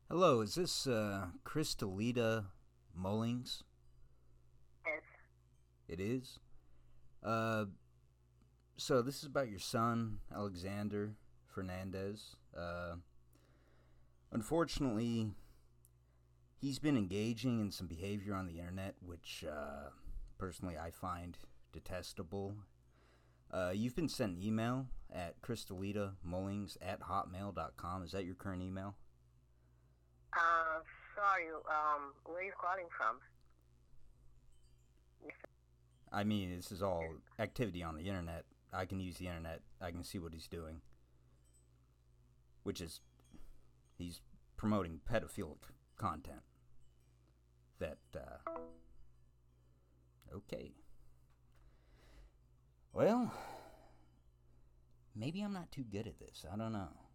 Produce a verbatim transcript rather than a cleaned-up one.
Hello, is this uh, Crystalita Mullings? Yes. It is. Uh, so this is about your son, Alexander Fernandez. Uh, unfortunately, he's been engaging in some behavior on the internet, which uh, personally I find detestable. Uh, you've been sent an email at Crystalita Mullings at hotmail dot com. Is that your current email? Uh, sorry. Um, where are you calling from? Yes. I mean, this is all activity on the internet. I can use the internet. I can see what he's doing, which is he's promoting pedophilic content. That uh, okay. Well, maybe I'm not too good at this. I don't know.